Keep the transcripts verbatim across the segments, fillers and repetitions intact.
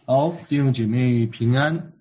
好，弟兄姐妹平安。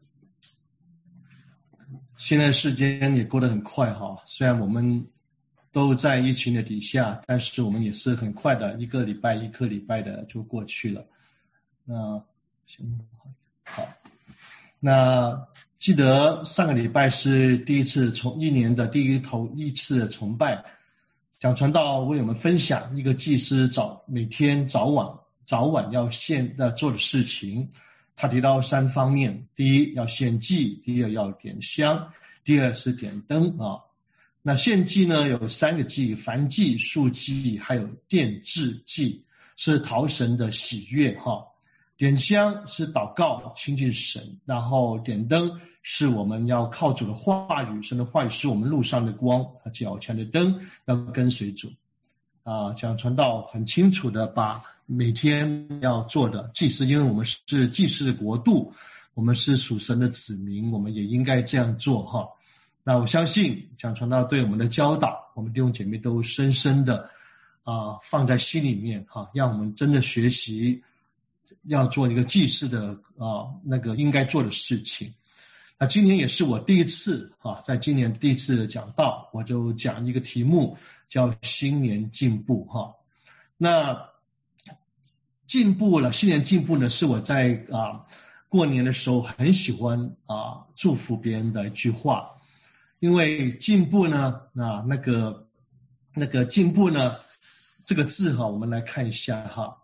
现在时间也过得很快哈，虽然我们都在疫情的底下，但是我们也是很快的，一个礼拜一个礼拜的就过去了。那好，那记得上个礼拜是第一次从一年的第一头一次的崇拜，讲传道为我们分享一个祭司早每天早晚早晚要献要做的事情。他提到三方面：第一要献祭，第二要点香，第二是点灯啊。那献祭呢有三个祭：燔祭、素祭，还有奠制祭，是讨神的喜悦哈。点香是祷告亲近神，然后点灯是我们要靠主的话语，神的话语是我们路上的光，脚前的灯，要跟随主啊。讲传道很清楚的把每天要做的祭司，因为我们是祭司的国度，我们是属神的子民，我们也应该这样做哈。那我相信讲传道对我们的教导，我们弟兄姐妹都深深的啊放在心里面哈，让我们真的学习要做一个祭司的啊那个应该做的事情。那今年也是我第一次啊，在今年第一次的讲道，我就讲一个题目叫新年进步哈。那进步了，新年进步呢，是我在啊过年的时候很喜欢啊祝福别人的一句话，因为进步呢，啊那个那个进步呢，这个字哈，我们来看一下哈。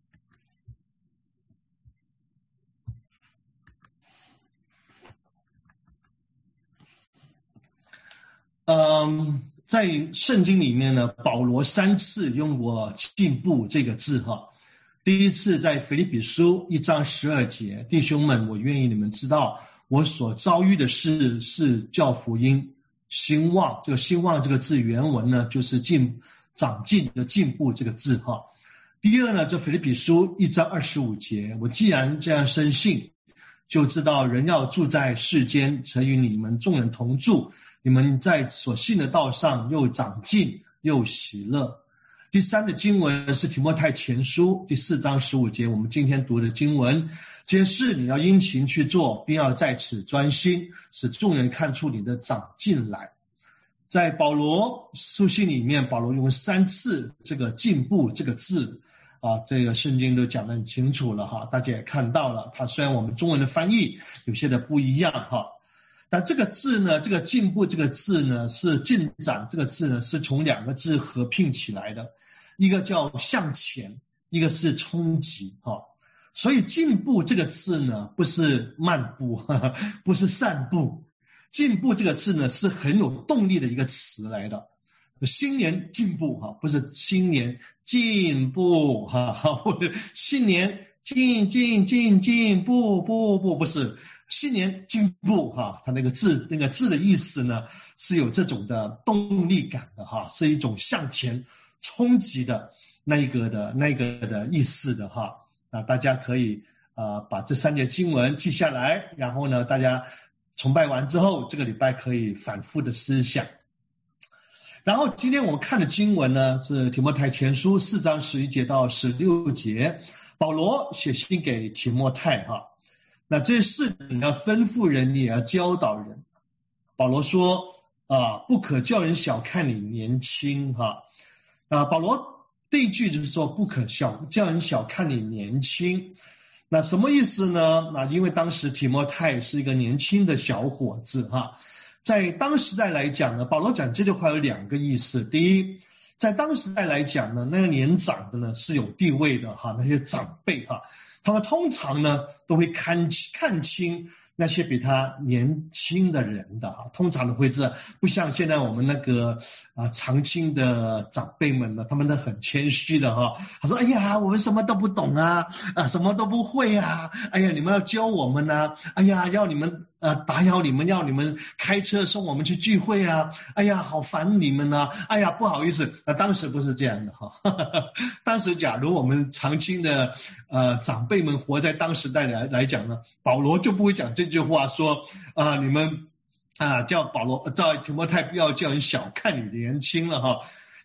嗯，在圣经里面呢，保罗三次用过进步这个字哈。第一次在腓立比书一章十二节，弟兄们，我愿意你们知道，我所遭遇的事是叫福音兴旺。这个兴旺这个字原文呢，就是进长进的进步这个字哈。第二呢，这腓立比书一章二十五节，我既然这样深信，就知道人要住在世间，曾与你们众人同住，你们在所信的道上又长进又喜乐。第三的经文是提摩太前书第四章十五节，我们今天读的经文，这些事你要殷勤去做，并要在此专心，使众人看出你的长进来。在保罗书信里面，保罗用三次这个进步这个字啊，这个圣经都讲得很清楚了哈，大家也看到了，它虽然我们中文的翻译有些的不一样哈，但这个字呢，这个进步这个字呢，是进展这个字呢，是从两个字合并起来的，一个叫向前，一个是冲击哈。所以进步这个字呢，不是漫步，呵呵，不是散步，进步这个字呢，是很有动力的一个词来的。新年进步哈，不是新年进步哈，或者新年进进进进步步步，不是。新年进步哈，它那个字那个字的意思呢，是有这种的动力感的哈，是一种向前冲击的那一个的那个的意思的哈。那大家可以呃把这三节经文记下来，然后呢，大家崇拜完之后，这个礼拜可以反复的思想。然后今天我们看的经文呢，是提摩太前书四章十一节到十六节，保罗写信给提摩太哈。那这事你要吩咐人，你也要教导人。保罗说啊，不可叫人小看你年轻哈。啊，保罗第一句就是说不可小叫人小看你年轻。那什么意思呢？那因为当时提摩太是一个年轻的小伙子哈，在当时代来讲呢，保罗讲这句话有两个意思。第一，在当时代来讲呢，那个年长的呢是有地位的哈，那些长辈哈。他们通常呢都会看看清那些比他年轻的人的啊，通常都会这样，不像现在我们那个啊常青的长辈们呢，他们都很谦虚的哈。他说：“哎呀，我们什么都不懂啊，啊什么都不会啊，哎呀，你们要教我们啊，哎呀，要你们呃打扰你们，要你们开车送我们去聚会啊，哎呀，好烦你们啊，哎呀，不好意思。”那当时不是这样的哈，当时假如我们常青的呃长辈们活在当时代来来讲呢，保罗就不会讲这。这句话说啊、呃，你们啊叫保罗叫提摩太不要叫人小看你年轻了哈，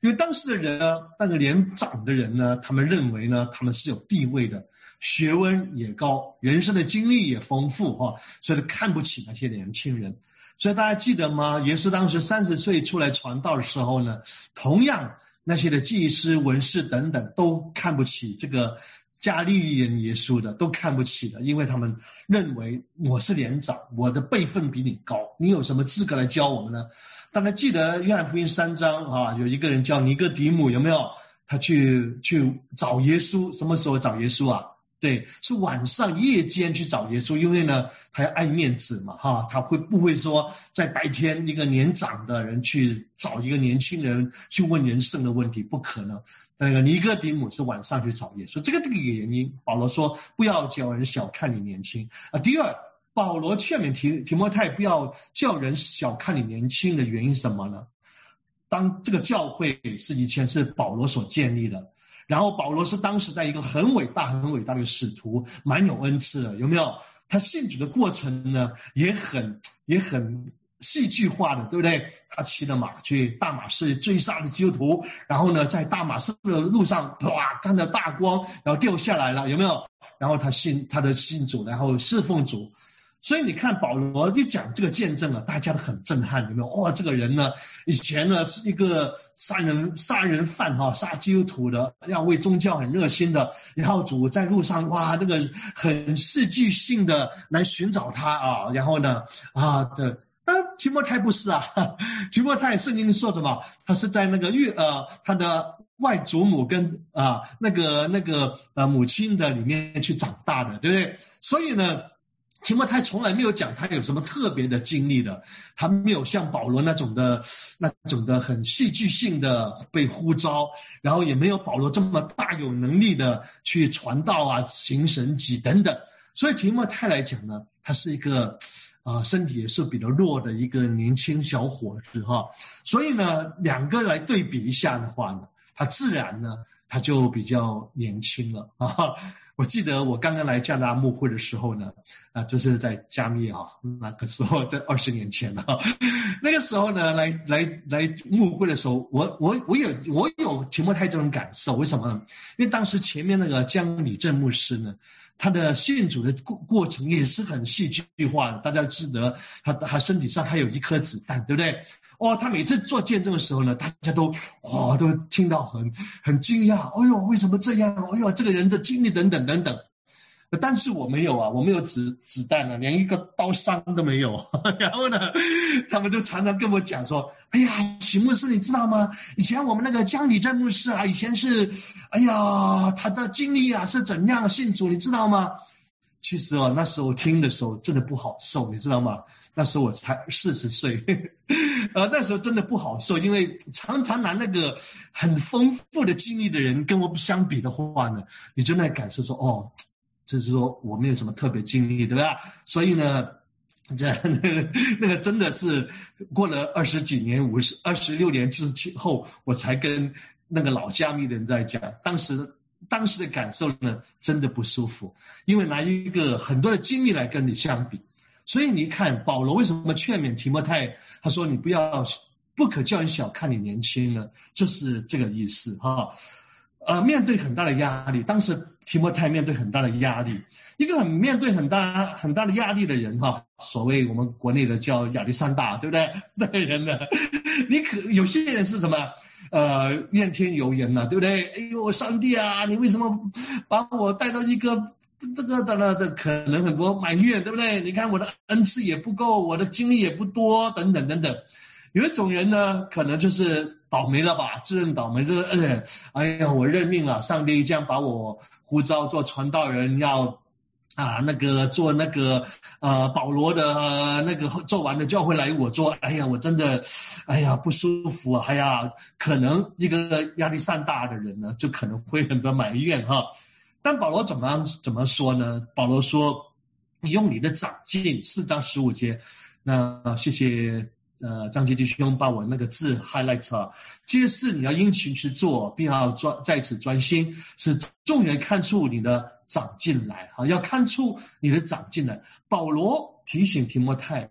因为当时的人呢，那个年长的人呢，他们认为呢，他们是有地位的，学问也高，人生的经历也丰富哈，所以看不起那些年轻人。所以大家记得吗？耶稣当时三十岁出来传道的时候呢，同样那些的祭司、文士等等都看不起这个加利利人耶稣的，都看不起的，因为他们认为我是年长，我的辈分比你高，你有什么资格来教我们呢？大家记得约翰福音三章啊，有一个人叫尼哥底母，有没有？他去去找耶稣，什么时候找耶稣啊？对，是晚上夜间去找耶稣，因为呢，他要爱面子嘛，哈，他会不会说在白天一个年长的人去找一个年轻人去问人生的问题？不可能。那个尼哥底母是晚上去找耶稣，这个这个原因，保罗说不要叫人小看你年轻啊。第二，保罗劝勉提提摩太不要叫人小看你年轻的原因是什么呢？当这个教会是以前是保罗所建立的。然后保罗是当时在一个很伟大很伟大的使徒，蛮有恩赐的，有没有？他信主的过程呢也很也很戏剧化的，对不对？他骑了马去大马士追杀了基督徒，然后呢在大马士的路上哇看到大光，然后掉下来了，有没有？然后他信他的信主，然后侍奉主。所以你看保罗一讲这个见证啊，大家都很震撼，有没有？哇，这个人呢，以前呢是一个杀人杀人犯哈，杀基督徒的，要为宗教很热心的，然后主在路上哇，那个很戏剧性的来寻找他啊，然后呢啊的，但提摩太不是啊，提摩太圣经说什么？他是在那个月呃他的外祖母跟啊那个那个呃母亲的里面去长大的，对不对？所以呢。提摩太从来没有讲他有什么特别的经历的，他没有像保罗那种的那种的很戏剧性的被呼召，然后也没有保罗这么大有能力的去传道啊、行神迹等等。所以提摩太来讲呢，他是一个啊、呃、身体也是比较弱的一个年轻小伙子哈。所以呢，两个来对比一下的话呢，他自然呢他就比较年轻了啊。我记得我刚刚来加拿大牧会的时候呢，啊，就是在加密哈，那个时候在二十年前了。那个时候呢，来来来牧会的时候，我我我有我有提摩太这种感受，为什么呢？因为当时前面那个江礼正牧师呢，他的信主的过过程也是很戏剧化的，大家记得他他身体上还有一颗子弹，对不对？哦，他每次做见证的时候呢，大家都哇、哦、都听到很很惊讶，哎呦，为什么这样？哎呦，这个人的经历等等等等。但是我没有啊，我没有子子弹啊，连一个刀伤都没有。然后呢，他们就常常跟我讲说：“哎呀，许牧师，你知道吗？以前我们那个江礼正牧师啊，以前是，哎呀，他的经历啊是怎样信主，你知道吗？”其实哦，那时候听的时候真的不好受，你知道吗？那时候我才四十岁，呃，那时候真的不好受，因为常常拿那个很丰富的经历的人跟我相比的话呢，你就那感受说，哦，就是说我没有什么特别经历，对吧？所以呢，这那个那个真的是过了二十几年、五十二十六年之后，我才跟那个老加密的人在讲，当时。当时的感受呢，真的不舒服，因为拿一个很多的经历来跟你相比，所以你看保罗为什么劝勉提摩太，他说你不要不可叫人小看你年轻呢，就是这个意思哈。呃，面对很大的压力，当时提摩太面对很大的压力，一个很面对很大很大的压力的人哈，所谓我们国内的叫亚历山大，对不对？那个人呢，你可有些人是什么？呃，怨天尤人呐、啊，对不对？哎呦，上帝啊，你为什么把我带到一个这个的的可能很多埋怨，对不对？你看我的恩赐也不够，我的经历也不多，等等等等。有一种人呢，可能就是倒霉了吧，自认倒霉，就是呃，哎呀，我认命了，上帝这样把我呼召做传道人，要。啊，那个做那个呃保罗的、呃、那个做完了教会来我做，哎呀，我真的，哎呀不舒服啊，哎呀，可能一个压力山大的人呢，就可能会很多埋怨哈。但保罗怎么怎么说呢？保罗说，你用你的长进，四章十五节，那谢谢。呃，张杰弟兄把我那个字 highlight 啊，揭示你要殷勤去做，并要专在此专心，使众人看出你的长进来啊，要看出你的长进来。保罗提醒提摩太，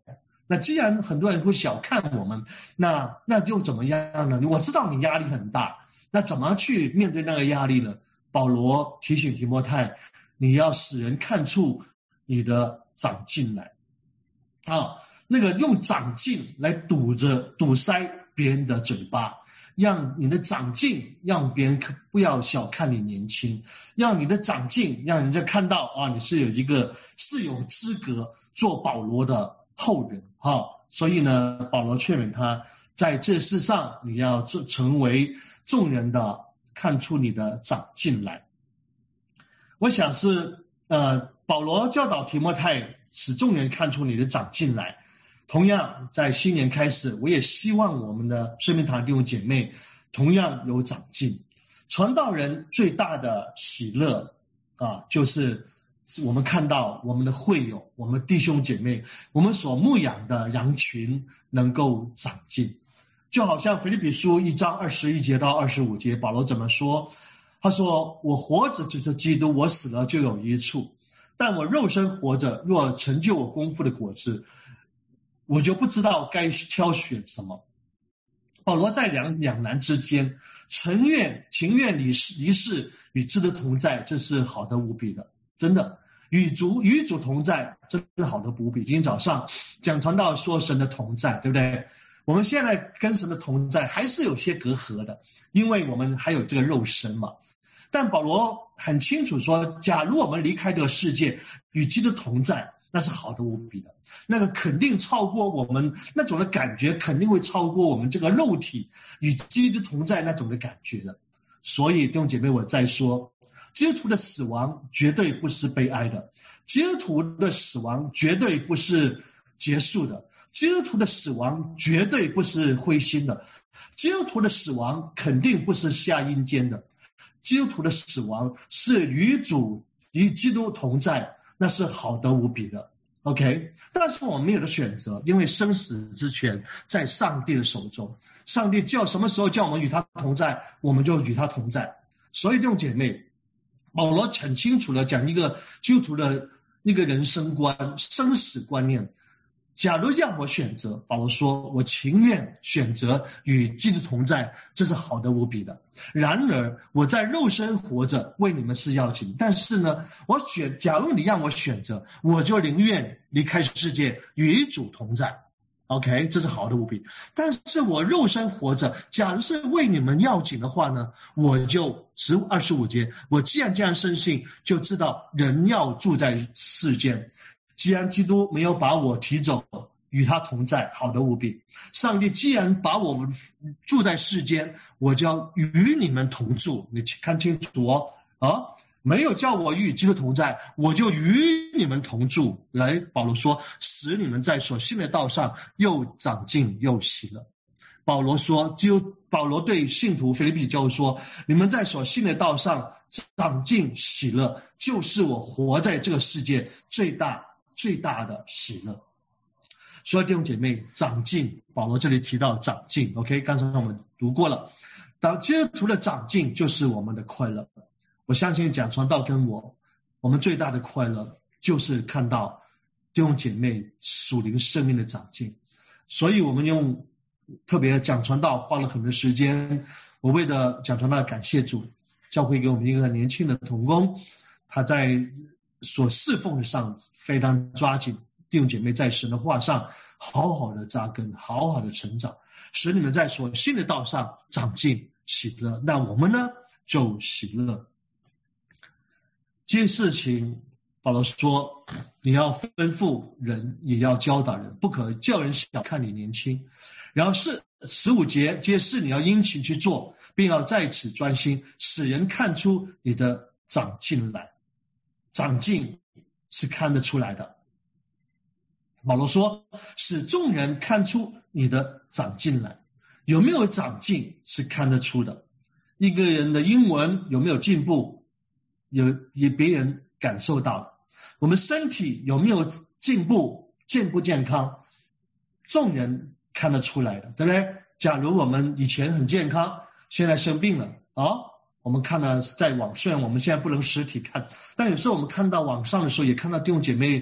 那既然很多人会小看我们，那那又怎么样呢？我知道你压力很大，那怎么去面对那个压力呢？保罗提醒提摩太，你要使人看出你的长进来啊，那个用长进来堵着堵塞别人的嘴巴，让你的长进让别人不要小看你年轻，让你的长进让人家看到啊，你是有一个是有资格做保罗的后人哈。所以呢，保罗劝勉他，在这世上你要成为众人的看出你的长进来。我想是呃，保罗教导提摩太，使众人看出你的长进来。同样在新年开始，我也希望我们的生命堂弟兄姐妹同样有长进。传道人最大的喜乐啊，就是我们看到我们的会友，我们弟兄姐妹，我们所牧养的羊群能够长进。就好像腓立比书一章二十一节到二十五节，保罗怎么说？他说，我活着就是基督，我死了就有益处，但我肉身活着，若成就我功夫的果子，我就不知道该挑选什么。保罗在两两难之间，情愿情愿离世离世与基督同在，这是好的无比的，真的与主与主同在，这是好的无比。今天早上讲传道说神的同在，对不对？我们现在跟神的同在还是有些隔阂的，因为我们还有这个肉身嘛。但保罗很清楚说，假如我们离开这个世界与基督同在，那是好的无比的，那个肯定超过我们那种的感觉，肯定会超过我们这个肉体与基督同在那种的感觉的。所以弟兄姐妹，我再说，基督徒的死亡绝对不是悲哀的，基督徒的死亡绝对不是结束的，基督徒的死亡绝对不是灰心的，基督徒的死亡肯定不是下阴间的，基督徒的死亡是与主与基督同在，那是好的无比的 OK。 但是我们没有的选择，因为生死之权在上帝的手中，上帝叫什么时候叫我们与他同在，我们就与他同在。所以弟兄姐妹，保罗很清楚的讲一个基督徒的一个人生观生死观念。假如让我选择，保罗说，我情愿选择与基督同在，这是好的无比的。然而我在肉身活着，为你们是要紧，但是呢，我选假如你让我选择，我就宁愿离开世界与主同在。 OK， 这是好的无比。但是我肉身活着，假如是为你们要紧的话呢，我就十二十五节，我既然这样深信，就知道人要住在世间，既然基督没有把我提走，与他同在，好的无比。上帝既然把我们住在世间，我就要与你们同住。你看清楚哦，啊，没有叫我与基督同在，我就与你们同住。来，保罗说，使你们在所信的道上又长进又喜乐。保罗说，就保罗对信徒腓立比教会说，你们在所信的道上长进喜乐，就是我活在这个世界最大最大的喜乐。所以弟兄姐妹，长进，保罗这里提到长进 OK， 刚才我们读过了，当基督徒的长进就是我们的快乐。我相信讲传道跟我我们最大的快乐就是看到弟兄姐妹属灵生命的长进。所以我们用特别讲传道花了很多时间，我为了讲传道感谢主，教会给我们一个年轻的同工，他在所侍奉上非常抓紧，弟兄姐妹在神的话上好好的扎根，好好的成长，使你们在所信的道上长进喜乐。那我们呢就喜乐。这些事情保罗说，你要吩咐人，也要教导人，不可叫人小看你年轻。然后是十五节，这些事你要殷勤去做，并要在此专心，使人看出你的长进来。长进是看得出来的。保罗说，使众人看出你的长进来。有没有长进是看得出的。一个人的英文有没有进步，有也别人感受到的。我们身体有没有进步，健不健康，众人看得出来的，对不对？假如我们以前很健康，现在生病了啊，我们看了在网，虽然我们现在不能实体看，但有时候我们看到网上的时候，也看到弟兄姐妹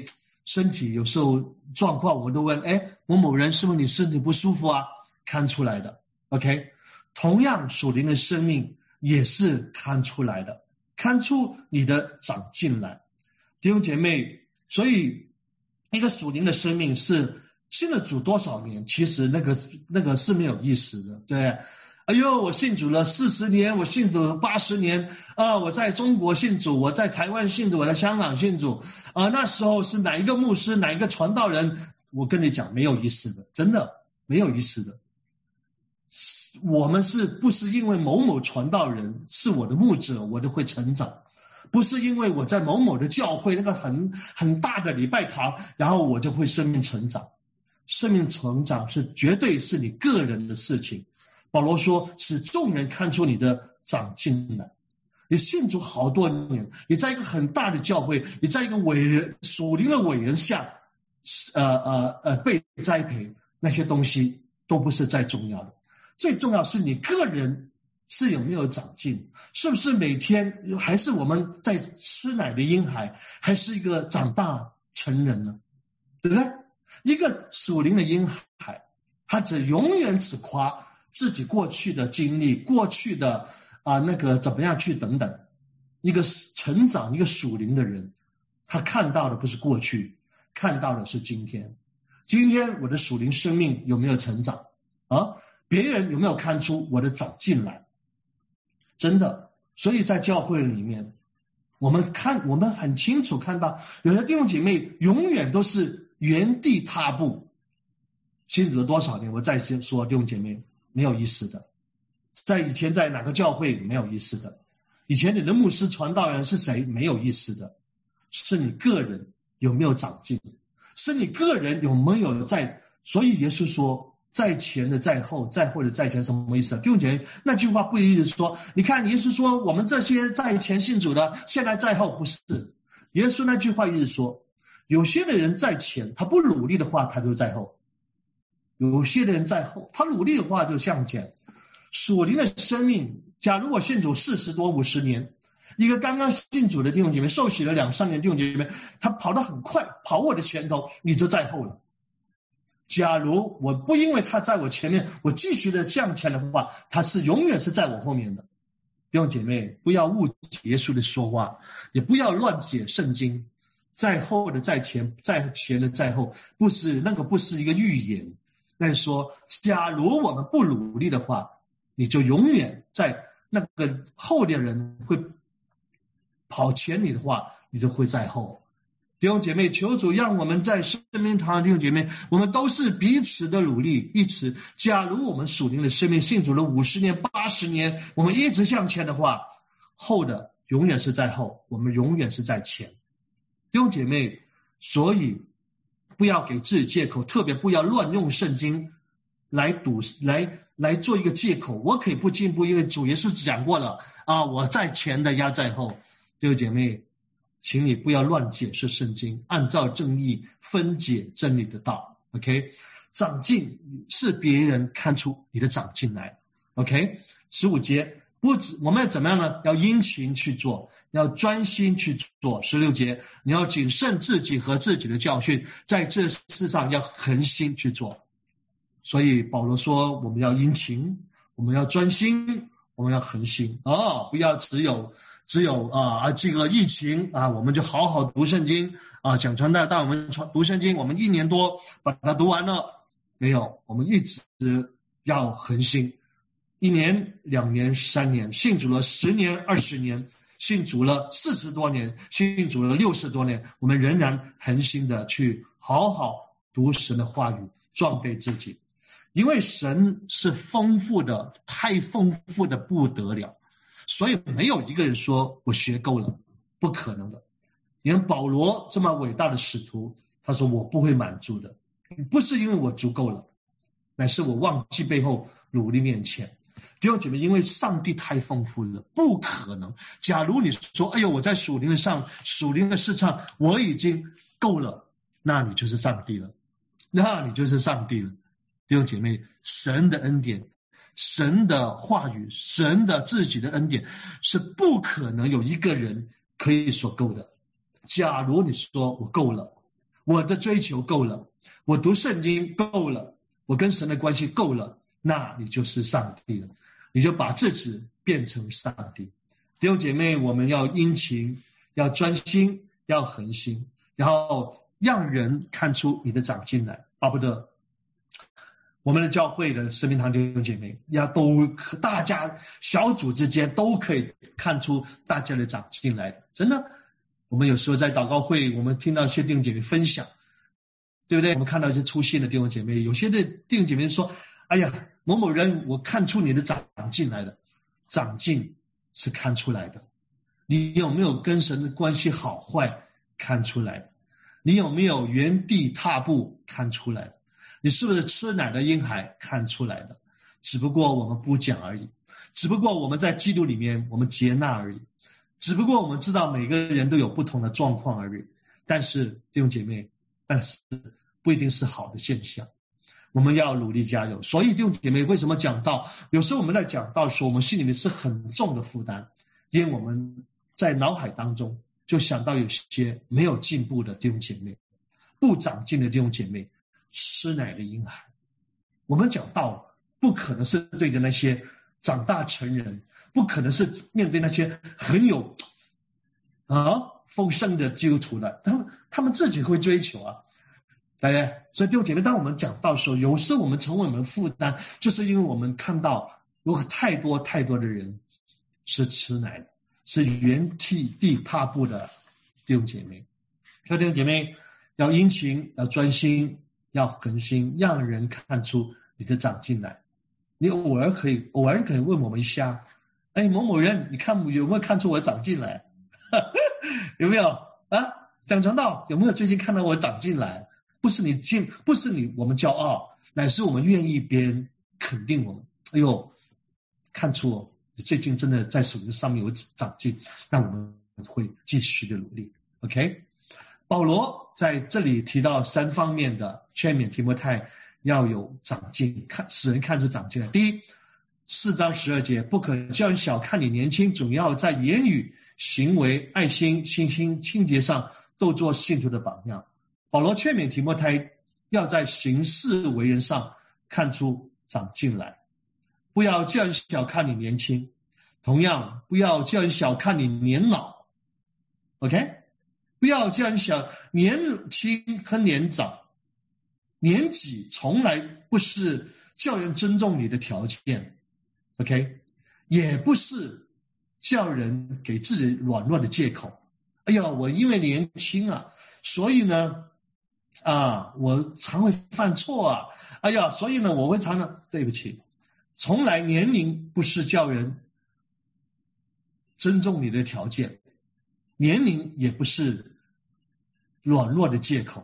身体有时候状况，我都问，哎，某某人是不是你身体不舒服啊？看出来的 ，OK。同样，属灵的生命也是看出来的，看出你的长进来。弟兄姐妹，所以一个属灵的生命是信了主多少年，其实那个那个是没有意思的，对。哎呦，我信主了四十年，我信主八十年啊！我在中国信主，我在台湾信主，我在香港信主啊！那时候是哪一个牧师，哪一个传道人？我跟你讲，没有意思的，真的没有意思的。我们是不是因为某某传道人是我的牧者，我就会成长？不是因为我在某某的教会那个很很大的礼拜堂，然后我就会生命成长。生命成长是绝对是你个人的事情。保罗说，使众人看出你的长进来。你信主好多年，你在一个很大的教会，你在一个伟人属灵的伟人下，呃呃呃被栽培，那些东西都不是最重要的。最重要是你个人是有没有长进，是不是每天还是我们在吃奶的婴孩，还是一个长大成人呢？对不对？一个属灵的婴孩，他只永远只夸自己过去的经历，过去的啊、呃、那个怎么样去等等。一个成长，一个属灵的人，他看到的不是过去，看到的是今天。今天我的属灵生命有没有成长啊？别人有没有看出我的长进来？真的，所以在教会里面，我们看，我们很清楚看到，有些弟兄姐妹永远都是原地踏步。信主了多少年？我再说，弟兄姐妹，没有意思的。在以前在哪个教会没有意思的，以前你的牧师传道人是谁没有意思的，是你个人有没有长进，是你个人有没有在。所以耶稣说，在前的在后，在后的在前，什么意思啊？弟兄姐妹，那句话不一定说，你看耶稣说我们这些在前信主的，现在在后，不是。耶稣那句话意思说，有些的人在前，他不努力的话，他就在后；有些的人在后，他努力的话就向前。属灵的生命，假如我信主四十多五十年，一个刚刚信主的弟兄姐妹，受洗了两三年弟兄姐妹，他跑得很快，跑我的前头，你就在后了。假如我不因为他在我前面，我继续的向前的话，他是永远是在我后面的。弟兄姐妹，不要误解耶稣的说话，也不要乱解圣经。在后的在前，在前的在后，不是那个不是一个预言。那是说，假如我们不努力的话，你就永远在那个后的人会跑前你的话，你就会在后。弟兄姐妹，求主让我们在生命堂的弟兄姐妹，我们都是彼此的努力，一直。假如我们属灵的生命信主了五十年、八十年，我们一直向前的话，后的永远是在后，我们永远是在前。弟兄姐妹，所以不要给自己借口，特别不要乱用圣经来堵来来做一个借口。我可以不进步，因为主耶稣讲过了啊，我在前的压在后。弟兄姐妹，请你不要乱解释圣经，按照正义分解真理的道。 OK， 长进是别人看出你的长进来。 OK， 十五节，不止我们要怎么样呢？要殷勤去做，要专心去做。十六节，你要谨慎自己和自己的教训，在这世上要恒心去做。所以保罗说，我们要殷勤，我们要专心，我们要恒心哦，不要只有只有啊这个疫情啊，我们就好好读圣经啊，讲传道，但我们读圣经，我们一年多把它读完了没有？我们一直要恒心，一年、两年、三年，信主了十年、二十年，信主了四十多年，信主了六十多年，我们仍然恒心的去好好读神的话语，装备自己，因为神是丰富的，太丰富的不得了。所以没有一个人说我学够了，不可能的。连保罗这么伟大的使徒，他说我不会满足的，不是因为我足够了，乃是我忘记背后努力面前。弟兄姐妹，因为上帝太丰富了，不可能。假如你说哎呦，我在属灵的上属灵的事上我已经够了，那你就是上帝了，那你就是上帝了。弟兄姐妹，神的恩典，神的话语，神的自己的恩典，是不可能有一个人可以所够的。假如你说我够了， 我的追求够了，我读圣经够了，我跟神的关系够了，那你就是上帝了，你就把自己变成上帝。弟兄姐妹，我们要殷勤，要专心，要恒心，然后让人看出你的长进来，巴不得我们的教会的生命堂弟兄姐妹要都大家小组之间都可以看出大家的长进来的。真的，我们有时候在祷告会，我们听到一些弟兄姐妹分享，对不对？我们看到一些出现的弟兄姐妹，有些的弟兄姐妹说，哎呀，某某人我看出你的长进来了。长进是看出来的，你有没有跟神的关系好坏看出来的，你有没有原地踏步看出来的，你是不是吃奶的婴孩看出来的。只不过我们不讲而已，只不过我们在基督里面我们接纳而已，只不过我们知道每个人都有不同的状况而已。但是弟兄姐妹，但是不一定是好的现象，我们要努力加油。所以弟兄姐妹，为什么讲道有时候我们在讲道的时候，我们心里面是很重的负担，因为我们在脑海当中就想到有些没有进步的弟兄姐妹，不长进的弟兄姐妹，吃奶的婴孩。我们讲道不可能是对着那些长大成人，不可能是面对那些很有啊丰盛的基督徒的，他们他们自己会追求啊，对不对？所以弟兄姐妹，当我们讲道的时候，有时候我们成为我们的负担，就是因为我们看到有太多太多的人是吃奶的，是原地踏步的弟兄姐妹。所以弟兄姐妹要殷勤，要专心，要恒心，让人看出你的长进来。你偶尔可以偶尔可以问我们一下，哎，某某人，你看有没有看出我长进来？有没有啊？讲传道有没有最近看到我长进来？不是你进，不是你我们骄傲，乃是我们愿意别人肯定我们。哎呦，看出哦，你最近真的在属灵上面有长进，那我们会继续的努力。OK， 保罗在这里提到三方面的劝勉提摩太要有长进，看使人看出长进来。第一，四章十二节，不可叫人小看你年轻，总要在言语、行为、爱心、信心、清洁上都做信徒的榜样。保罗劝勉提摩太要在行事为人上看出长进来，不要叫人小看你年轻，同样不要叫人小看你年老。 OK， 不要叫人小年轻和年长，年纪从来不是叫人尊重你的条件， OK， 也不是叫人给自己软弱的借口。哎呀，我因为年轻啊，所以呢啊，我常会犯错啊，哎呀，所以呢我会常常，对不起，从来年龄不是叫人尊重你的条件，年龄也不是软弱的借口。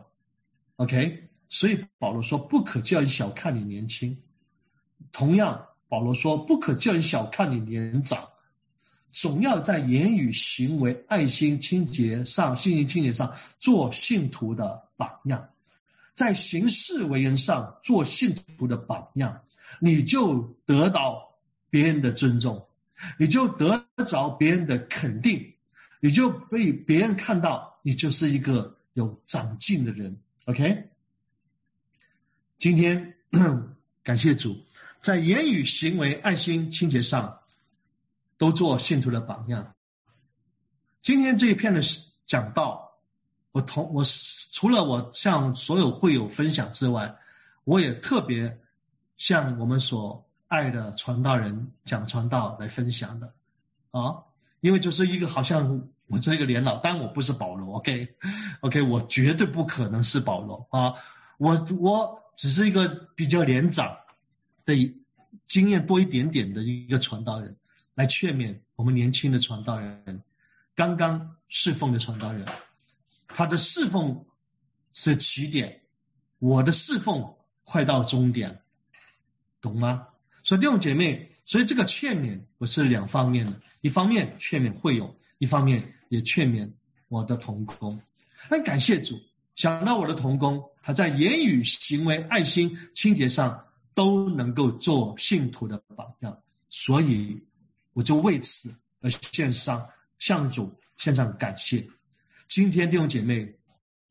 OK， 所以保罗说不可叫人小看你年轻，同样保罗说不可叫人小看你年长，总要在言语、行为、爱心、清洁上、信心、清洁上做信徒的榜样，在行事为人上做信徒的榜样，你就得到别人的尊重，你就得着别人的肯定，你就被别人看到你就是一个有长进的人。 OK， 今天感谢主，在言语、行为、爱心、清洁上都做信徒的榜样。今天这一篇的讲道，我同我除了我向所有会友分享之外，我也特别向我们所爱的传道人讲传道来分享的啊，因为就是一个好像我这个年老，当然我不是保罗 ，OK OK， 我绝对不可能是保罗啊，我我只是一个比较年长的经验多一点点的一个传道人，来劝勉我们年轻的传道人，刚刚侍奉的传道人，他的侍奉是起点，我的侍奉快到终点，懂吗？所以弟兄姐妹，所以这个劝勉我是两方面的，一方面劝勉会友，一方面也劝勉我的同工。但感谢主，想到我的同工，他在言语、行为、爱心、清洁上都能够做信徒的榜样，所以我就为此而献上向主献上感谢。今天弟兄姐妹，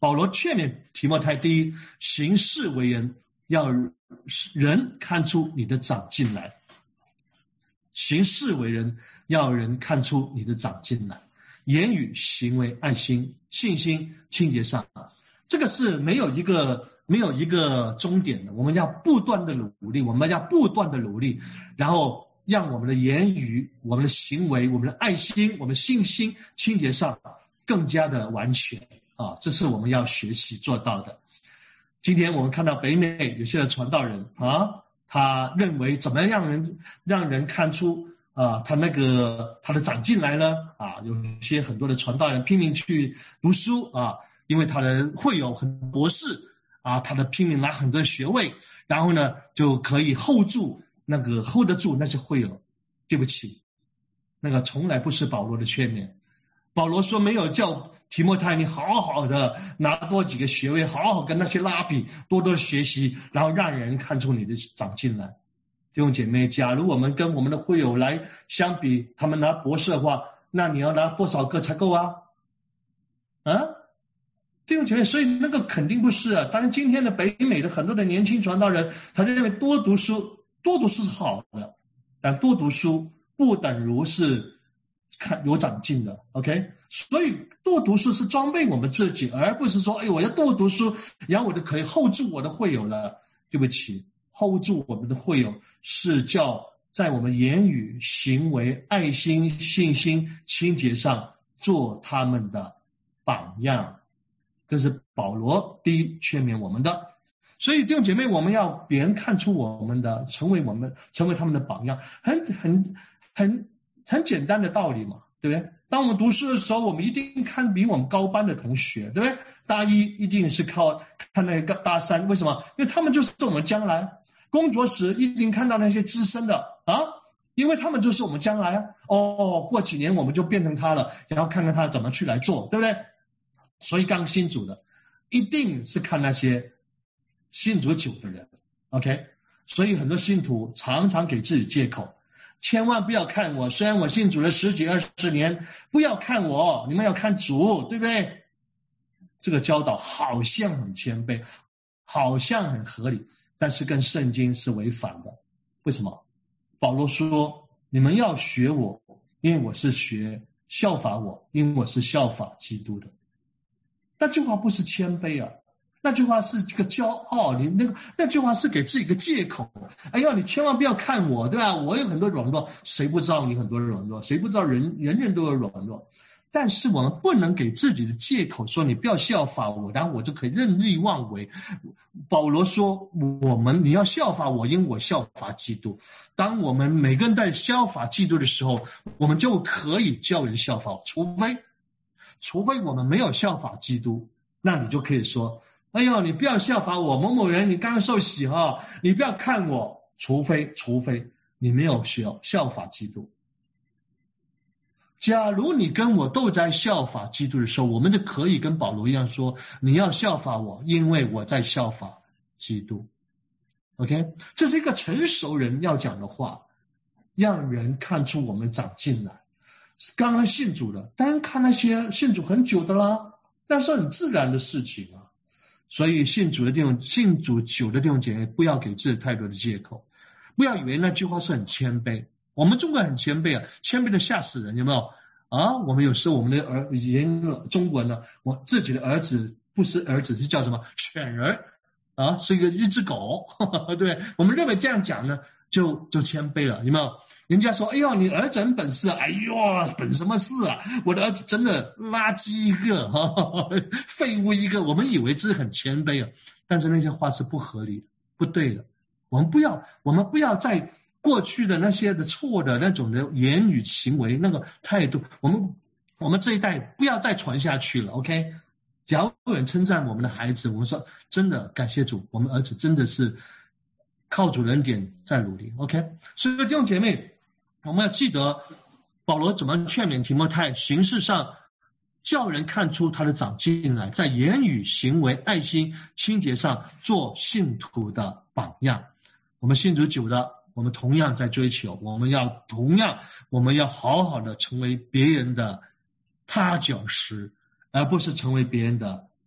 保罗劝勉提摩太，第一，行事为人要人看出你的长进来，行事为人要人看出你的长进来，言语、行为、爱心、信心、清洁上，这个是没有一个没有一个终点的，我们要不断的努力，我们要不断的努力，然后让我们的言语、我们的行为、我们的爱心、我们信心、清洁上更加的完全啊，这是我们要学习做到的。今天我们看到北美有些的传道人啊，他认为怎么样让人让人看出啊，他那个他的长进来呢？啊，有些很多的传道人拼命去读书啊，因为他的会友很博士啊，他的拼命拿很多学位，然后呢就可以 hold 住那个 hold 得住那些会友。对不起，那个从来不是保罗的劝勉。保罗说没有叫提摩太你好好的拿多几个学位，好好跟那些拉比多多学习，然后让人看出你的长进来。弟兄姐妹，假如我们跟我们的会友来相比，他们拿博士的话，那你要拿多少个才够啊？啊，弟兄姐妹，所以那个肯定不是啊。当然今天的北美的很多的年轻传道人，他认为多读书多读书是好的，但多读书不等于是看有长进的 ，OK？ 所以多读书是装备我们自己，而不是说，哎，我要多读书，然后我就可以 hold 住我的会友了。对不起 ，hold 住我们的会友是叫在我们言语、行为、爱心、信心、清洁上做他们的榜样。这是保罗第一劝勉我们的。所以弟兄姐妹，我们要别人看出我们的，成为我们成为他们的榜样，很很很很简单的道理嘛，对不对？当我们读书的时候，我们一定看比我们高班的同学，对不对？大一一定是靠看那个大三，为什么？因为他们就是我们将来。工作时一定看到那些资深的啊，因为他们就是我们将来啊。哦，过几年我们就变成他了，然后看看他怎么去来做，对不对？所以刚信主的一定是看那些信主久的人 ，OK？ 所以很多信徒常常给自己借口，千万不要看我，虽然我信主了十几二十年，不要看我，你们要看主，对不对？这个教导好像很谦卑，好像很合理，但是跟圣经是违反的。为什么？保罗说你们要学我，因为我是学效法我，因为我是效法基督的。那句话不是谦卑啊，那句话是这个骄傲，你那个那句话是给自己一个借口。哎呀，你千万不要看我，对吧？我有很多软弱，谁不知道你很多软弱？谁不知道人人人都有软弱？但是我们不能给自己的借口说你不要效法我，然后我就可以任意妄为。保罗说我们你要效法我，因为我效法基督。当我们每个人在效法基督的时候，我们就可以叫人效法我，除非除非我们没有效法基督，那你就可以说，哎呦，你不要效法我，某某人你刚刚受洗哈，你不要看我，除非除非你没有效效法基督。假如你跟我都在效法基督的时候，我们就可以跟保罗一样说，你要效法我，因为我在效法基督。 OK， 这是一个成熟人要讲的话，让人看出我们长进来。刚刚信主的，当然看那些信主很久的啦，那是很自然的事情啊。所以信主的弟兄，信主久的弟兄姐妹，不要给自己太多的借口，不要以为那句话是很谦卑。我们中国人很谦卑啊，谦卑的吓死人，有没有啊？我们有时候我们的儿言中国呢，我自己的儿子不是儿子，是叫什么犬儿啊，是一个一只狗，呵呵，对，我们认为这样讲呢，就就谦卑了，有没有？人家说，哎呦，你儿子很本事啊，哎呦，本什么事啊？我的儿子真的垃圾一个，呵呵，废物一个。我们以为这是很谦卑啊，但是那些话是不合理的，不对的。我们不要，我们不要在过去的那些的错的那种的言语行为那个态度，我们我们这一代不要再传下去了 ，OK？ 假如有人称赞我们的孩子，我们说真的感谢主，我们儿子真的是靠主恩典在努力 ，OK？ 所以弟兄姐妹，我们要记得保罗怎么劝勉提摩太，形式上叫人看出他的长进来，在言语、行为、爱心、清洁上做信徒的榜样。我们信主久的，我们同样在追求，我们要同样我们要好好的成为别人的踏脚石，而不是成为别人的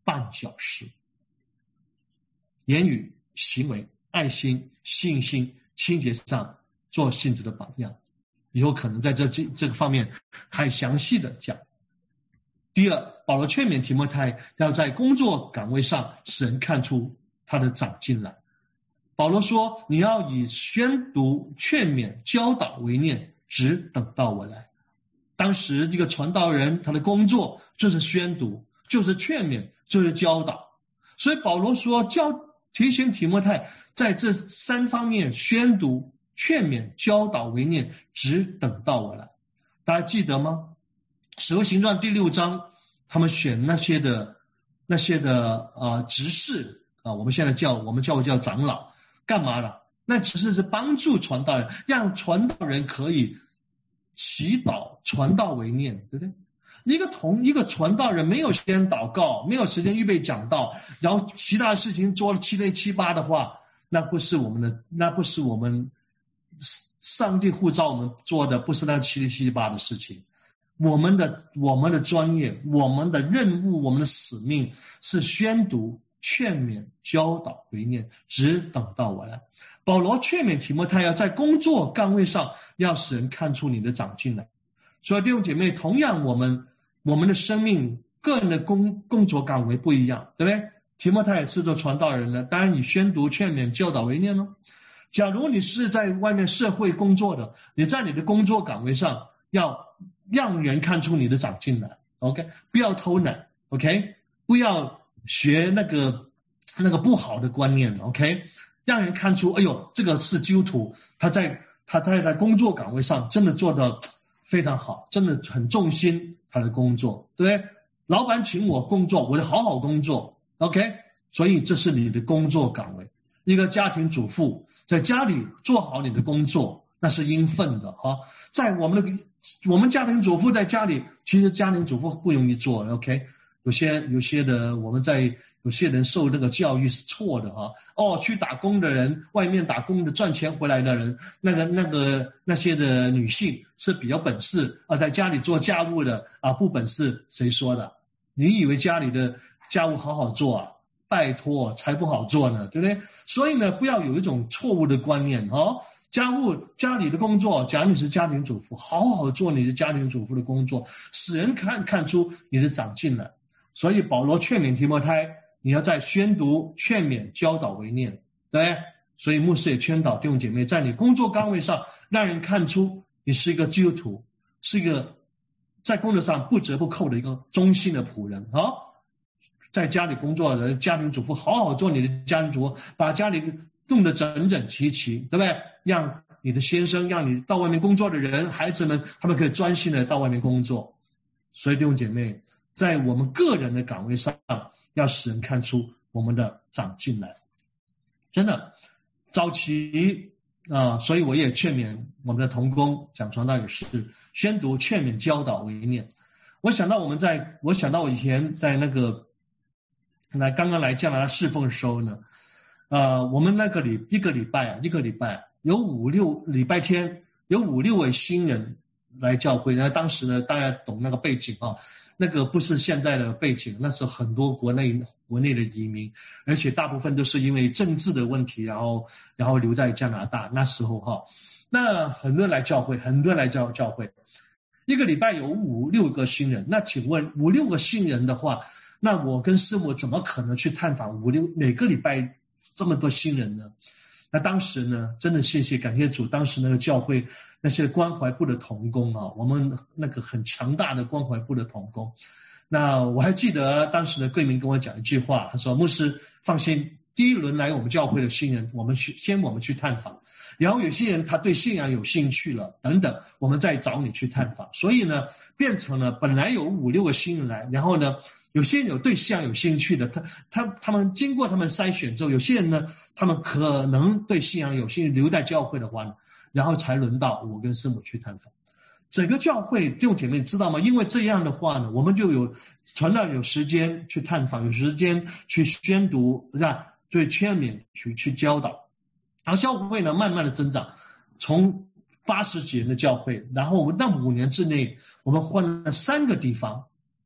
半小时。言语、行为、爱心、信心、清洁上做信徒的榜样。以后可能在这这这个方面还详细的讲。第二，保罗劝勉提摩太要在工作岗位上使人看出他的长进来。保罗说，你要以宣读、劝勉、教导为念，直等到我来。当时一个传道人，他的工作就是宣读，就是劝勉，就是教导。所以保罗说，教提醒提摩太在这三方面宣读、劝勉、教导为念，直等到我来。大家记得吗？使徒行传第六章，他们选那些的那些的呃执事啊，我们现在叫我们教会叫长老，干嘛了？那只是是帮助传道人，让传道人可以祈祷传道为念，对不对？一个同一个传道人没有时间祷告，没有时间预备讲道，然后其他事情做了七类七八的话，那不是我们的，那不是我们上帝呼召我们做的，不是那七类七八的事情。我们的我们的专业，我们的任务，我们的使命是宣读、劝勉、教导为念，直等到我来。保罗劝勉提摩太要在工作岗位上要使人看出你的长进来。所以弟兄姐妹，同样我们我们的生命个人的工工作岗位不一样，对不对？提摩太是做传道人的，当然你宣读、劝勉、教导为念咯。假如你是在外面社会工作的，你在你的工作岗位上要让人看出你的长进来 ，OK？ 不要偷懒 ，OK？ 不要学那个那个不好的观念 ，OK？ 让人看出，哎呦，这个是基督徒，他在他在他工作岗位上真的做得非常好，真的很重心他的工作，对不对？老板请我工作，我就好好工作 ，OK？ 所以这是你的工作岗位。一个家庭主妇在家里做好你的工作，那是应分的哈。在我们的我们家庭主妇在家里，其实家庭主妇不容易做 ，OK？ 有些有些的我们在有些人受这个教育是错的哈。哦，去打工的人，外面打工的赚钱回来的人，那个那个那些的女性是比较本事啊，在家里做家务的啊不本事，谁说的？你以为家里的家务好好做啊？拜托，才不好做呢，对不对？所以呢，不要有一种错误的观念哦。家务家里的工作，假如你是家庭主妇，好好做你的家庭主妇的工作，使人看看出你的长进来。所以保罗劝勉提摩太，你要在宣读、劝勉、教导为念，对不对？所以牧师也劝导弟兄姐妹，在你工作岗位上，让人看出你是一个基督徒，是一个在工作上不折不扣的一个忠心的仆人啊。在家里工作的家庭主妇，好好做你的家庭主妇，把家里弄得整整齐齐，对不对？让你的先生，让你到外面工作的人，孩子们，他们可以专心的到外面工作。所以弟兄姐妹，在我们个人的岗位上，要使人看出我们的长进来。真的，早期啊、呃，所以我也劝勉我们的同工讲传道也是宣读、劝勉、教导为念。我想到我们在，我想到我以前在那个。来，刚刚来加拿大侍奉的时候呢，呃，我们那个礼一个礼拜啊，一个礼拜有五六礼拜天有五六位新人来教会。那当时呢，大家懂那个背景啊，那个不是现在的背景，那时候很多国内国内的移民，而且大部分都是因为政治的问题，然后然后留在加拿大。那时候哈，那很多人来教会，很多人来教教会，一个礼拜有五六个新人。那请问五六个新人的话，那我跟师母怎么可能去探访五六每个礼拜这么多新人呢？那当时呢，真的谢谢感谢主，当时那个教会那些关怀部的同工啊，我们那个很强大的关怀部的同工。那我还记得当时的贵民跟我讲一句话，他说：“牧师放心，第一轮来我们教会的新人，我们去先我们去探访，然后有些人他对信仰有兴趣了，等等，我们再找你去探访。”所以呢，变成了本来有五六个新人来，然后呢。有些人有对信仰有兴趣的，他他他们经过他们筛选之后，有些人呢，他们可能对信仰有兴趣，留在教会的话呢，然后才轮到我跟师母去探访。整个教会弟兄姐妹知道吗？因为这样的话呢，我们就有传道有时间去探访，有时间去宣读，是吧？对劝勉去去教导，然后教会呢慢慢的增长，从八十几人的教会，然后我们那五年之内，我们换了三个地方。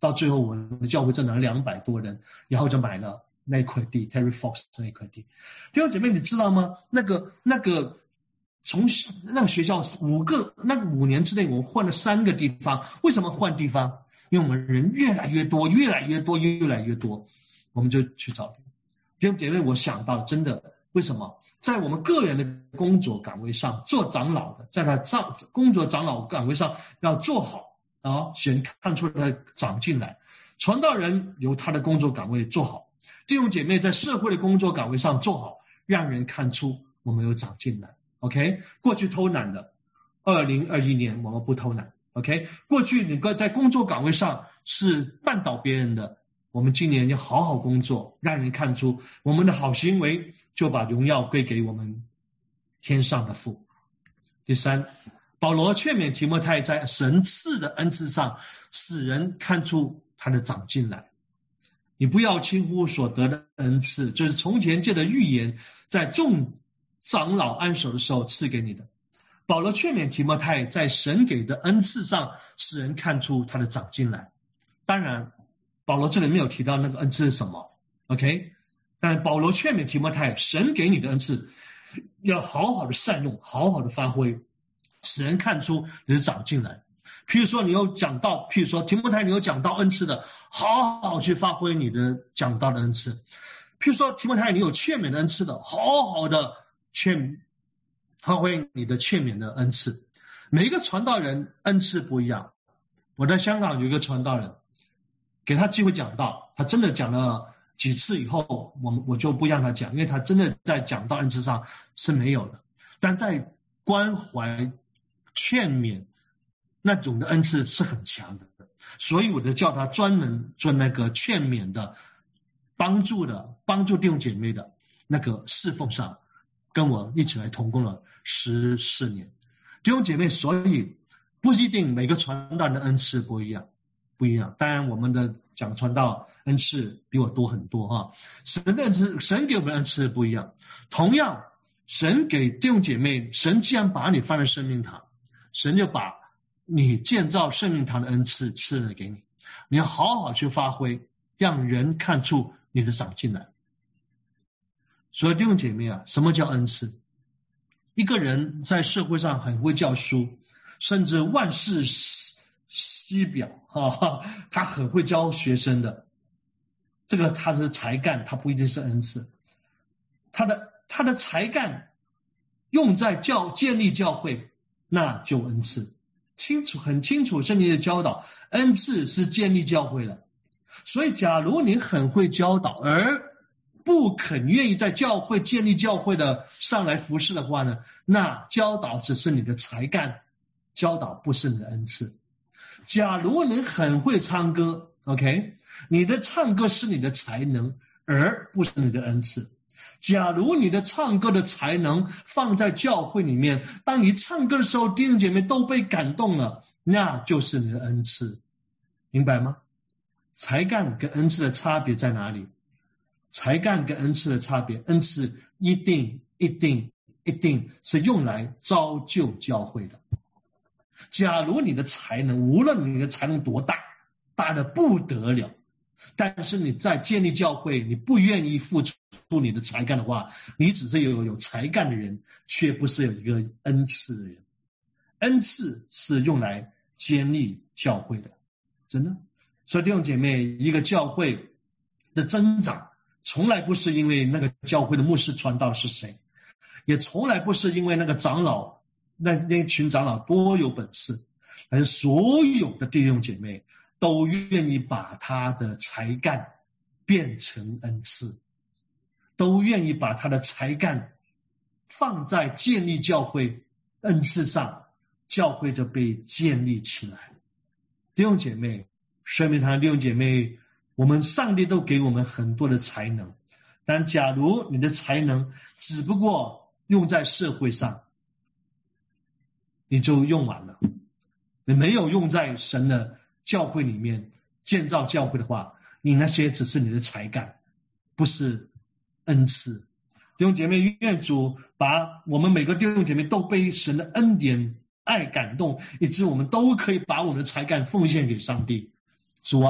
到最后我们的教会增长了两百多人，然后就买了那一块地 Terry Fox 那一块地。弟兄姐妹，你知道吗？那个那个从那个学校五个那个五年之内，我们换了三个地方。为什么换地方？因为我们人越来越多，越来越多，越来越多，我们就去找地方。弟兄姐妹，我想到真的，为什么？在我们个人的工作岗位上，做长老的，在他长工作长老岗位上要做好啊，神看出他长进来。传道人由他的工作岗位做好，弟兄姐妹在社会的工作岗位上做好，让人看出我们有长进来。OK， 过去偷懒的，二零二一年我们不偷懒。OK， 过去你在工作岗位上是绊倒别人的，我们今年要好好工作，让人看出我们的好行为，就把荣耀归给我们天上的父。第三，保罗劝勉提摩太在神赐的恩赐上，使人看出他的长进来。你不要轻忽所得的恩赐，就是从前借的预言，在众长老安守的时候赐给你的。保罗劝勉提摩太在神给的恩赐上，使人看出他的长进来。当然保罗这里没有提到那个恩赐是什么 OK， 但保罗劝勉提摩太，神给你的恩赐要好好的善用，好好的发挥，使人看出你的长进来。譬如说你有讲道，譬如说提摩太你有讲道恩赐的，好好去发挥你的讲道的恩赐。譬如说提摩太你有劝勉的恩赐的，好好的劝发挥你的劝勉的恩赐。每一个传道人恩赐不一样。我在香港有一个传道人，给他机会讲道，他真的讲了几次以后，我我就不让他讲，因为他真的在讲道恩赐上是没有的，但在关怀劝勉那种的恩赐是很强的，所以我就叫他专门做那个劝勉的帮助的帮助弟兄姐妹的那个侍奉上，跟我一起来同工了十四年。弟兄姐妹，所以不一定每个传道人的恩赐不一样不一样。当然我们的讲传道恩赐比我多很多哈，神的恩赐，神给我们的恩赐不一样。同样神给弟兄姐妹，神既然把你放在生命堂，神就把你建造生命堂的恩赐赐了给你，你要好好去发挥，让人看出你的长进来。所以弟兄姐妹啊，什么叫恩赐？一个人在社会上很会教书，甚至万事西表哈，他很会教学生的，这个他是才干，他不一定是恩赐。他的他的才干用在教建立教会，那就恩赐。清楚很清楚圣经的教导，恩赐是建立教会的。所以假如你很会教导，而不肯愿意在教会建立教会的上来服侍的话呢，那教导只是你的才干，教导不是你的恩赐。假如你很会唱歌 OK， 你的唱歌是你的才能，而不是你的恩赐。假如你的唱歌的才能放在教会里面，当你唱歌的时候弟兄姐妹都被感动了，那就是你的恩赐。明白吗？才干跟恩赐的差别在哪里？才干跟恩赐的差别，恩赐一定一定一定是用来造就教会的。假如你的才能，无论你的才能多大，大得不得了，但是你在建立教会，你不愿意付出你的才干的话，你只是有有才干的人，却不是有一个恩赐的人。恩赐是用来建立教会的，真的。所以弟兄姐妹，一个教会的增长从来不是因为那个教会的牧师传道是谁，也从来不是因为那个长老那那群长老多有本事，而是所有的弟兄姐妹都愿意把他的才干变成恩赐，都愿意把他的才干放在建立教会恩赐上，教会就被建立起来。弟兄姐妹，生命堂的弟兄姐妹，我们上帝都给我们很多的才能，但假如你的才能只不过用在社会上，你就用完了。你没有用在神的教会里面建造教会的话，你那些只是你的才干，不是恩赐。弟兄姐妹，愿主把我们每个弟兄姐妹都被神的恩典爱感动，以致我们都可以把我们的才干奉献给上帝。主啊，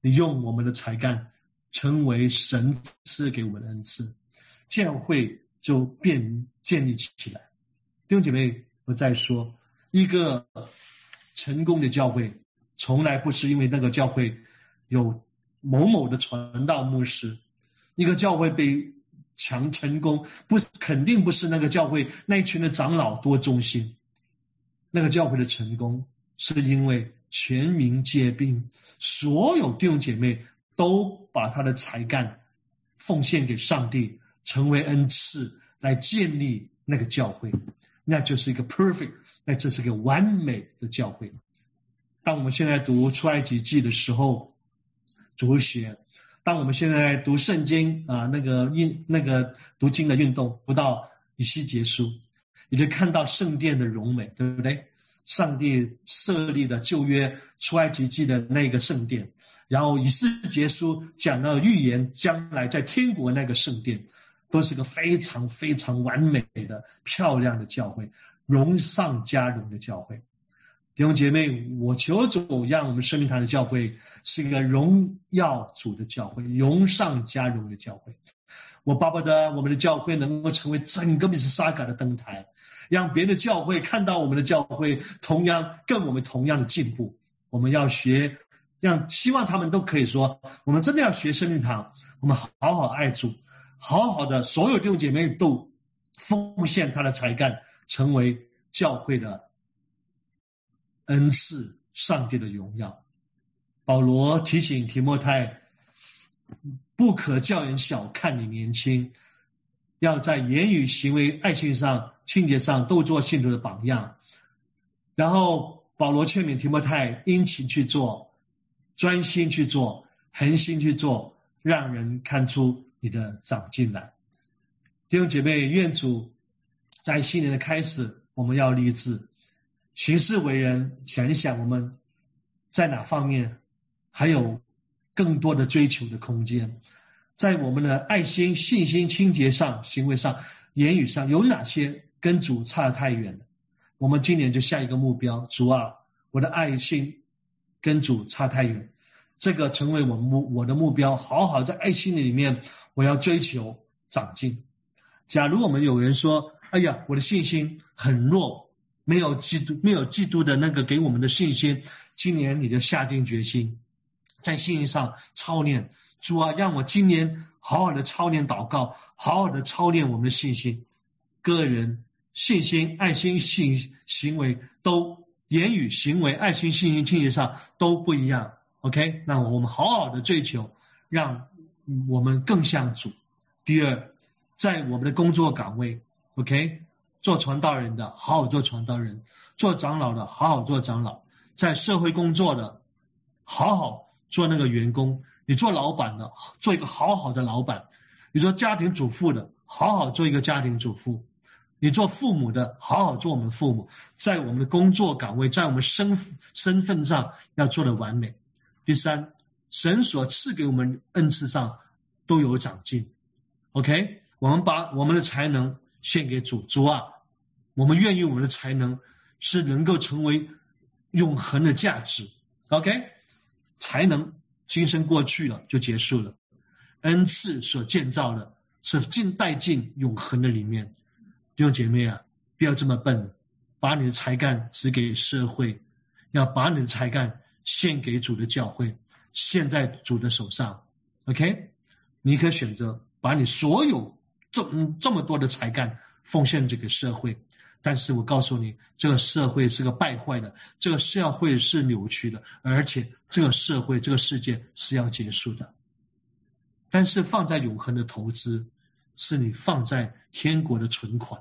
你用我们的才干成为神赐给我们的恩赐，教会就便建立起来。弟兄姐妹，我再说，一个成功的教会从来不是因为那个教会有某某的传道牧师，一个教会被强成功，不肯定不是那个教会那一群的长老多忠心，那个教会的成功是因为全民皆兵，所有弟兄姐妹都把他的才干奉献给上帝，成为恩赐来建立那个教会，那就是一个 perfect， 那这是一个完美的教会。当我们现在读出埃及记的时候，主写；当我们现在读圣经啊，那个运那个读经的运动，读到以西结书，你就看到圣殿的荣美，对不对？上帝设立的旧约出埃及记的那个圣殿，然后以西结书讲到预言将来在天国那个圣殿，都是个非常非常完美的漂亮的教会，荣上加荣的教会。弟兄姐妹，我求主让我们生命堂的教会是一个荣耀主的教会，荣上加荣的教会。我巴不得我们的教会能够成为整个米斯沙嘎的灯台，让别的教会看到我们的教会同样跟我们同样的进步。我们要学，让希望他们都可以说，我们真的要学生命堂，我们好好爱主，好好的所有弟兄姐妹都奉献他的才干，成为教会的恩赐，上帝的荣耀。保罗提醒提摩太，不可叫人小看你年轻，要在言语、行为、爱心上、清洁上都做信徒的榜样。然后保罗劝勉提摩太殷勤去做，专心去做，恒心去做，让人看出你的长进来。弟兄姐妹，愿主在新年的开始，我们要立志行事为人，想一想我们在哪方面还有更多的追求的空间，在我们的爱心、信心、清洁上、行为上、言语上有哪些跟主差得太远了？我们今年就下一个目标，主啊，我的爱心跟主差太远，这个成为我目我的目标，好好在爱心里面我要追求长进。假如我们有人说，哎呀，我的信心很弱，没有基督没有基督的那个给我们的信心，今年你就下定决心在信心上操练，主啊，让我今年好好的操练祷告，好好的操练我们的信心，个人信心、爱心、信行为都言语、行为、爱心、信心、清洁上都不一样。OK， 那我们好好的追求，让我们更像主。第二，在我们的工作岗位 ，OK， 做传道人的好好做传道人，做长老的好好做长老，在社会工作的好好做那个员工，你做老板的做一个好好的老板，你做家庭主妇的好好做一个家庭主妇，你做父母的好好做我们父母，在我们的工作岗位，在我们身身份上要做得完美。第三，神所赐给我们恩赐上都有长进。 OK， 我们把我们的才能献给主，主啊，我们愿意我们的才能是能够成为永恒的价值。 OK， 才能今生过去了就结束了，恩赐所建造的是进带进永恒的里面。弟兄姐妹啊，不要这么笨，把你的才干指给社会，要把你的才干献给主的教会，献在主的手上。 OK， 你可以选择把你所有这这么多的才干奉献这个社会，但是我告诉你，这个社会是个败坏的，这个社会是扭曲的，而且这个社会这个世界是要结束的。但是放在永恒的投资是你放在天国的存款。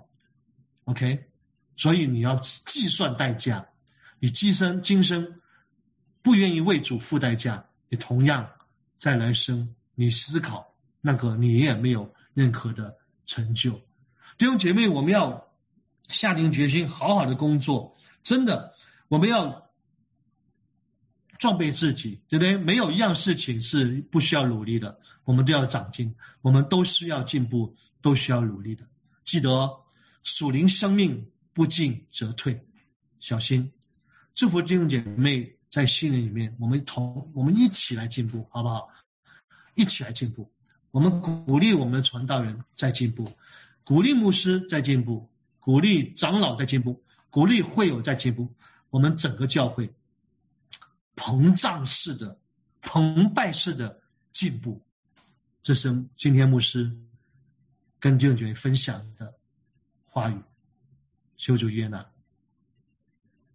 OK， 所以你要计算代价，你今生今生不愿意为主付代价，你同样再来生你思考那个你也没有任何的成就。弟兄姐妹，我们要下定决心好好的工作，真的我们要装备自己，对不对？没有一样事情是不需要努力的，我们都要长进，我们都需要进步，都需要努力的。记得属灵生命不进则退，小心。祝福弟兄姐妹在信任里面，我们同我们一起来进步，好不好？一起来进步。我们鼓励我们的传道人在进步，鼓励牧师在进步，鼓励长老在进步，鼓励会友在进步。我们整个教会膨胀式的、澎湃式的进步，这是今天牧师跟弟兄姐妹分享的话语。求主悦纳。